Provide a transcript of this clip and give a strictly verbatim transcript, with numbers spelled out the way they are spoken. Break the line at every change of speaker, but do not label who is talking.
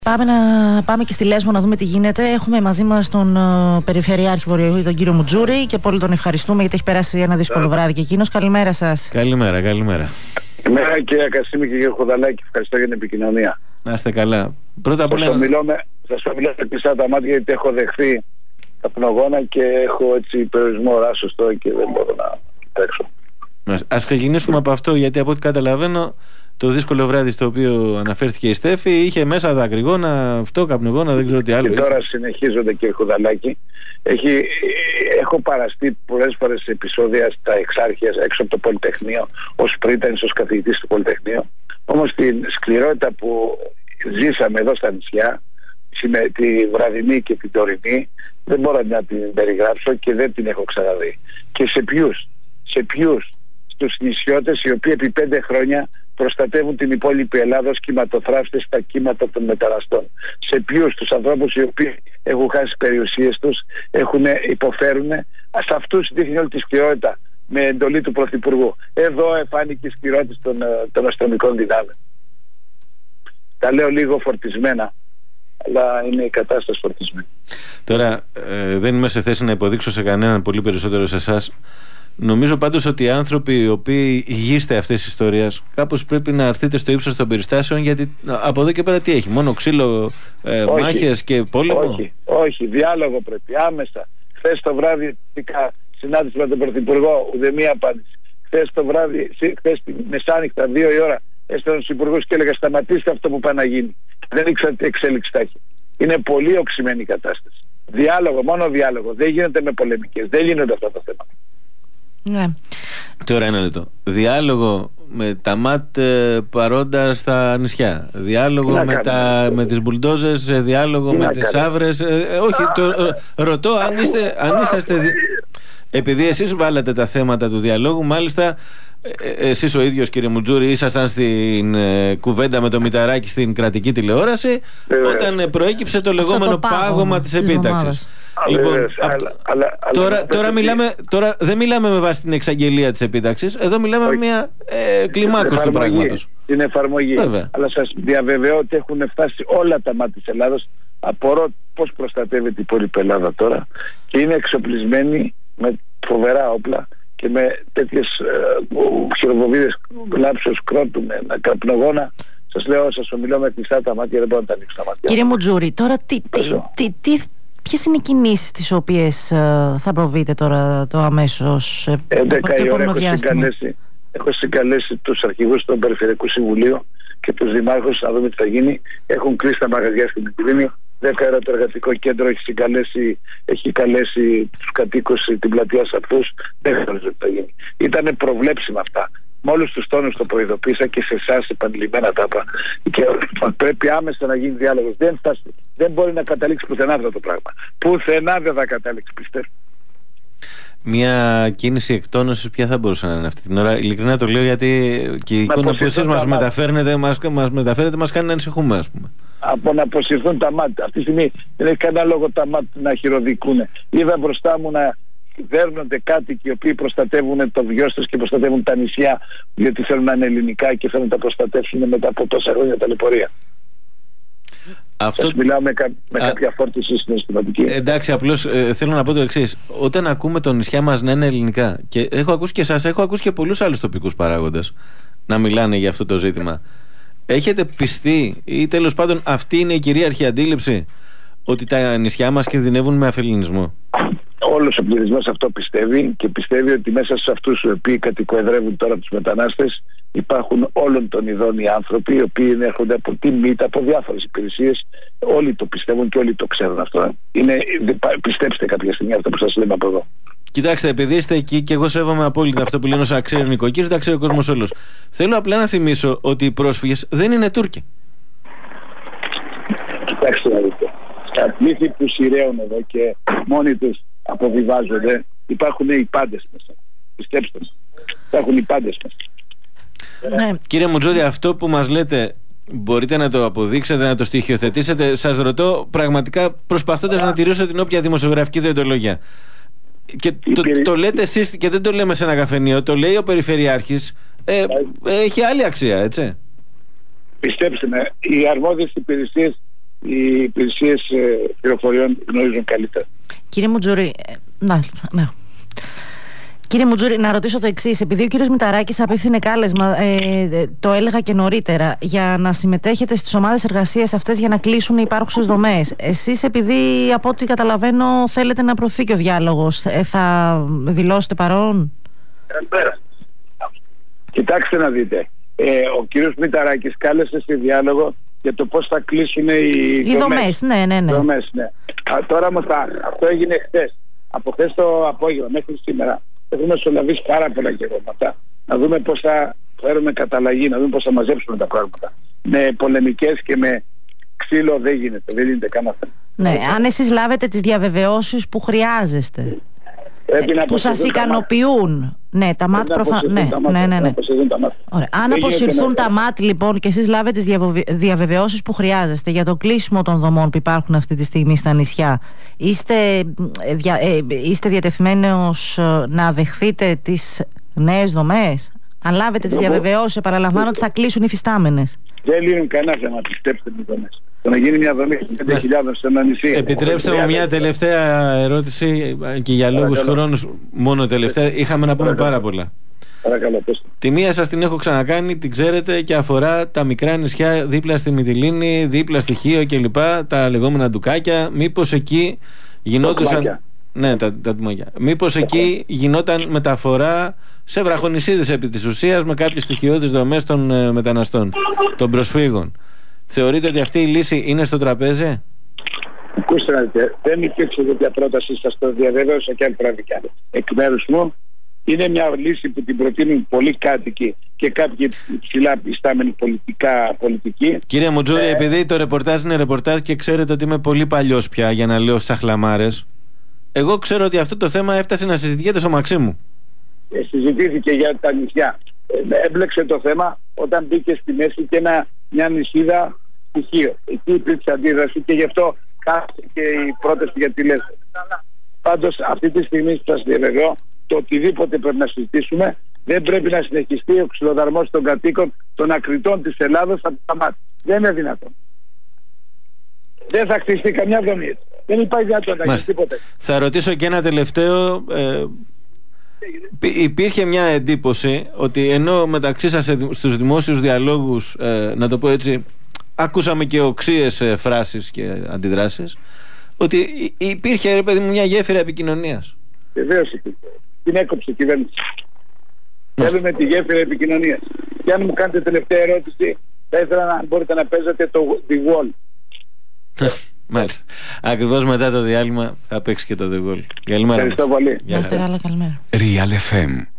Πάμε, να, πάμε και στη Λέσβο να δούμε τι γίνεται. Έχουμε μαζί μας τον uh, Περιφερειάρχη Βορειοϊγού, τον κύριο Μουτζούρη, και πολύ τον ευχαριστούμε γιατί έχει περάσει ένα δύσκολο βράδυ και εκείνος. Καλημέρα σας.
Καλημέρα, καλημέρα.
Καλημέρα κύριε Κασίμη και κύριε Χουδαλάκη. Ευχαριστώ για την επικοινωνία.
Να είστε καλά. Πρώτα απ' όλα.
Σας το μιλώ με κλειστά τα μάτια γιατί έχω δεχθεί τα πνογόνα και έχω έτσι περιορισμό ράσος τώρα και δεν μπορώ να τρέξω.
Ας ξεκινήσουμε από αυτό, γιατί από ό,τι καταλαβαίνω το δύσκολο βράδυ στο οποίο αναφέρθηκε η Στέφη είχε μέσα δακρυγόνα, αυτό, καπνογόνα, δεν ξέρω τι άλλο.
Και τώρα είχε. Συνεχίζονται κύριε Χουδαλάκη. Έχει, έχω παραστεί πολλές φορές σε επεισόδια στα εξάρχεια έξω από το Πολυτεχνείο ως πρίτανης, ως καθηγητής του Πολυτεχνείου. Όμως την σκληρότητα που ζήσαμε εδώ στα νησιά, τη βραδινή και την τωρινή, δεν μπορώ να την περιγράψω και δεν την έχω ξαναδεί. Και σε ποιους, σε ποιους, στους νησιώτες οι οποίοι επί πέντε χρόνια προστατεύουν την υπόλοιπη Ελλάδα ως κυματοθράφτες στα κύματα των μεταναστών. Σε ποιους, τους ανθρώπους οι οποίοι έχουν χάσει τις περιουσίες τους, έχουν, υποφέρουν. Σε αυτούς δείχνει όλη τη σκληρότητα με εντολή του Πρωθυπουργού. Εδώ εφάνηκε η σκληρότητα των, των αστυνομικών δυνάμεων. Τα λέω λίγο φορτισμένα, αλλά είναι η κατάσταση φορτισμένη.
Τώρα ε, δεν είμαι σε θέση να υποδείξω σε κανέναν, πολύ περισσότερο σε εσάς. Νομίζω πάντως ότι οι άνθρωποι οι οποίοι υγείστε αυτής της ιστορίας κάπως πρέπει να έρθετε στο ύψος των περιστάσεων, γιατί από εδώ και πέρα τι έχει, μόνο ξύλο, ε, μάχες και πόλεμο? Όχι,
όχι, διάλογο πρέπει άμεσα. Χθες το βράδυ συνάντηση με τον Πρωθυπουργό, ούτε μία απάντηση. Χθες το βράδυ, χθες μεσάνυχτα, δύο η ώρα, έστελνε τους υπουργούς και έλεγα σταματήστε αυτό που πάει να γίνει. Δεν ήξερα τι εξέλιξη θα έχει. Είναι πολύ οξυμένη η κατάσταση. Διάλογο, μόνο διάλογο. Δεν γίνεται με πολεμικές. Δεν γίνονται αυτά τα θέματα.
Ναι.
Τώρα ένα λεπτό. Διάλογο με τα ΜΑΤ ε, παρόντα στα νησιά. Διάλογο με, τα, με τις μπουλντόζες. Διάλογο με τις άβρες. Ε, ε, όχι, το, ε, ρωτώ αν είστε, αν είσαστε δι... επειδή εσείς βάλατε τα θέματα του διαλόγου, μάλιστα ε, εσείς ο ίδιος κύριε Μουτζούρη ήσασταν στην ε, κουβέντα με το Μηταράκη στην κρατική τηλεόραση, ε, όταν ε, προέκυψε το λεγόμενο το πάγωμα, πάγωμα της επίταξης. Λοιπόν,
Άλες, α, αλλά, αλλά,
τώρα,
αλλά,
τώρα, μιλάμε, τώρα δεν μιλάμε με βάση την εξαγγελία της επίταξης. Εδώ μιλάμε με μια ε, κλιμάκωση του πράγματος.
Την εφαρμογή.
Βέβαια.
Αλλά σας διαβεβαιώ ότι έχουν φτάσει όλα τα μάτια της Ελλάδος. Απορώ πώς προστατεύεται η υπόλοιπη Ελλάδα τώρα και είναι εξοπλισμένη με φοβερά όπλα και με τέτοιες ε, χειροβοβίδες λάψεως κρότου με ένα καπνογόνα. Σας λέω, σας ομιλώ με κλειστά τα μάτια, δεν μπορώ να τα ανοίξω τα μάτια.
Κύριε Μουτζούρη, τώρα τι, τι, τι, τι, ποιες είναι οι κινήσεις τις οποίες uh, θα προβείτε τώρα το αμέσως
έντεκα η ώρα έχω συγκαλέσει, έχω συγκαλέσει τους αρχηγούς των Περιφερειακού Συμβουλίου και τους δημάρχους να δούμε τι θα γίνει. Έχουν κλείσει τα μαγαζιά στην Μητυλίνη. δέκα ώρα το εργατικό κέντρο έχει συγκαλέσει, έχει καλέσει τους κατοίκους την πλατεία σε αυτούς. Δεν γνωρίζω τι θα γίνει. Ήτανε προβλέψιμα αυτά. Με όλους τους τόνους το προειδοποίησα και σε εσάς επανειλημμένα τα είπα. Και πρέπει άμεσα να γίνει διάλογος. Δεν, φτάσει, δεν μπορεί να καταλήξει πουθενά αυτό το πράγμα. Πουθενά δεν θα καταλήξει, πιστεύω.
Μια κίνηση εκτόνωσης ποια θα μπορούσε να είναι αυτή την ώρα? Ειλικρινά το λέω, γιατί και η εικόνα που εσείς μας μεταφέρετε μας, μας μεταφέρετε μας κάνει να ανησυχούμε, ας πούμε.
Από να αποσυρθούν τα μάτια. Αυτή τη στιγμή δεν έχει κανένα λόγο τα μάτια να χειροδικούν. Είδα μπροστά μου να δέρνονται κάτοικοι οι οποίοι προστατεύουν το βιός τους και προστατεύουν τα νησιά, γιατί θέλουν να είναι ελληνικά και θέλουν να τα προστατεύσουν μετά από τόσα χρόνια ταλαιπωρία. Αυτό... Σας μιλάω με, κα... με Α... κάποια φόρτιση συναισθηματική.
Εντάξει, απλώς ε, θέλω να πω το εξής. Όταν ακούμε τα νησιά μας να είναι ελληνικά, και έχω ακούσει και εσάς, έχω ακούσει και πολλούς άλλους τοπικούς παράγοντες να μιλάνε για αυτό το ζήτημα, έχετε πιστεί ή τέλος πάντων αυτή είναι η κυρίαρχη αντίληψη, ότι τα νησιά μας κινδυνεύουν με αφελληνισμό?
Όλος ο πληθυσμός αυτό πιστεύει, και πιστεύει ότι μέσα σε αυτούς οι οποίοι κατοικοεδρεύουν τώρα τους μετανάστες υπάρχουν όλων των ειδών οι άνθρωποι οι οποίοι έρχονται από τη ΜΙΤ, από διάφορες υπηρεσίες. Όλοι το πιστεύουν και όλοι το ξέρουν αυτό. Είναι, πιστέψτε κάποια στιγμή αυτό που σας λέμε από εδώ.
Κοιτάξτε, επειδή είστε εκεί και εγώ σέβομαι απόλυτα αυτό που λένε όσα ξέρουν οι νοικοκύρες, τα ξέρει ο κόσμος όλος. Θέλω απλά να θυμίσω ότι οι πρόσφυγες δεν είναι Τούρκοι.
Κοιτάξτε να δείτε. Τα πλήθη που σειραίουν εδώ και μόνοι τους αποβιβάζονται, υπάρχουν οι πάντες μέσα. Πιστέψτε με. Υπάρχουν οι πάντες μέσα.
Ναι. Κύριε Μουτζούρη, αυτό που μας λέτε μπορείτε να το αποδείξετε, να το στοιχειοθετήσετε? Σας ρωτώ πραγματικά, προσπαθώντας να τηρήσω την όποια δημοσιογραφική διοντολογία. Και το, περι... το λέτε εσείς και δεν το λέμε σε ένα καφενείο, το λέει ο Περιφερειάρχης. Ε, έχει άλλη αξία, έτσι.
Πιστέψτε με, οι αρμόδιες υπηρεσίες οι υπηρεσίες πληροφοριών γνωρίζουν καλύτερα.
Κύριε Μουτζούρη, να, ναι. Κύριε Μουτζούρη, να ρωτήσω το εξής. Επειδή ο κύριος Μηταράκης απίφθινε κάλεσμα, ε, το έλεγα και νωρίτερα, για να συμμετέχετε στις ομάδες εργασίας αυτές για να κλείσουν οι υπάρχουσες δομές. Εσείς, επειδή από ό,τι καταλαβαίνω θέλετε να προωθεί και ο διάλογος, ε, θα δηλώσετε παρόν?
Καλησπέρα. Κοιτάξτε να δείτε. Ε, ο κύριος Μηταράκης κάλεσε σε διάλογο για το πώς θα κλείσουν οι,
οι δομές. δομές. Ναι, ναι, ναι.
Δομές, ναι. Α, τώρα όμως αυτό έγινε χθες. Από χθες το απόγευμα μέχρι σήμερα. Έχουμε μεσολαβήσει πάρα πολλά γεγονότα. Να δούμε πώς θα φέρουμε καταλλαγή, να δούμε πώς θα μαζέψουμε τα πράγματα. Με πολεμικές και με ξύλο δεν γίνεται, δεν γίνεται κανένα θέμα.
Ναι, αν εσείς λάβετε τις διαβεβαιώσεις που χρειάζεστε, ε, που σας ικανοποιούν. Ναι, τα ΜΑΤ προφανώς. Ναι, ναι, ναι, ναι. Ωραία. Αν αποσυρθούν τα ΜΑΤ λοιπόν και εσείς λάβετε τις διαβεβαιώσεις που χρειάζεστε για το κλείσιμο των δομών που υπάρχουν αυτή τη στιγμή στα νησιά, είστε, δια, ε, είστε διατεθειμένος να δεχθείτε τις νέες δομές? Αν λάβετε τις διαβεβαιώσεις, επαναλαμβάνω ότι θα κλείσουν οι φυστάμενες.
Δεν λύνουν κανένα θέμα, πιστέψτε με δομές. Το να γίνει μια δομή πέντε χιλιάδες σε ένα νησί.
Επιτρέψτε μου μια τελευταία ερώτηση και για λόγους χρόνους μόνο τελευταία. Είχαμε να πούμε
Παρακαλώ.
πάρα πολλά.
Παρακαλώ, πέστε.
Τη μία σας την έχω ξανακάνει, την ξέρετε, και αφορά τα μικρά νησιά δίπλα στη Μυτιλήνη, δίπλα στη Χίο κλπ. Τα λεγόμενα ντουκάκια. Μήπως εκεί γινόντουσαν. Ναι, τα, τα ντουμάκια. Μήπως εκεί γινόταν μεταφορά σε βραχονησίδες επί της ουσίας με κάποιες στοιχειώδεις δομές των ε, μεταναστών, των προσφύγων. Θεωρείτε ότι αυτή η λύση είναι στο τραπέζι?
Ακούστε να δείτε, δεν υπήρξε τέτοια πρόταση, σας το διαβεβαίωσα και αν πρέπει κι άλλο. Εκ μέρους μου, είναι μια λύση που την προτείνουν πολλοί κάτοικοι και κάποιοι ψηλά πιστάμενοι πολιτικά, πολιτικοί.
Κύριε Μουτζούρη, ε... επειδή το ρεπορτάζ είναι ρεπορτάζ και ξέρετε ότι είμαι πολύ παλιός πια για να λέω σαχλαμάρες, εγώ ξέρω ότι αυτό το θέμα έφτασε να συζητιέται στο Μαξίμου.
Ε, συζητήθηκε για τα νησιά. Ε, έμπλεξε το θέμα όταν μπήκε στη μέση και ένα, μια νησίδα στοιχείο. Εκεί υπήρξε αντίδραση και γι' αυτό κάθεται και η πρόταση για τη Λέσβο. Πάντως αυτή τη στιγμή σας διαβεβαιώ, το οτιδήποτε πρέπει να συζητήσουμε δεν πρέπει να συνεχιστεί ο ξυλοδαρμός των κατοίκων των ακριτών της Ελλάδος από τα μάτια. Δεν είναι δυνατόν. Δεν θα χτιστεί καμιά δομή. Δεν υπάρχει δυνατότητα να γίνει τίποτε.
Θα ρωτήσω και ένα τελευταίο. Ε, υπήρχε μια εντύπωση ότι ενώ μεταξύ σας στους δημόσιους διαλόγους, ε, να το πω έτσι, ακούσαμε και οξύες ε, φράσεις και αντιδράσεις, ότι υπήρχε, ρε παιδί μου, μια γέφυρα επικοινωνίας.
Βεβαίως υπήρχε. Την έκοψε η κυβέρνηση. Θέλουμε τη γέφυρα επικοινωνίας. Και αν μου κάνετε τελευταία ερώτηση, θα ήθελα να μπορείτε να παίζετε το The Wall.
Μάλιστα. Ακριβώς μετά το διάλειμμα θα παίξει και το The Wall. Καλημέρα.
Ευχαριστώ πολύ.
Να είστε καλά, καλημέρα.
Real εφ εμ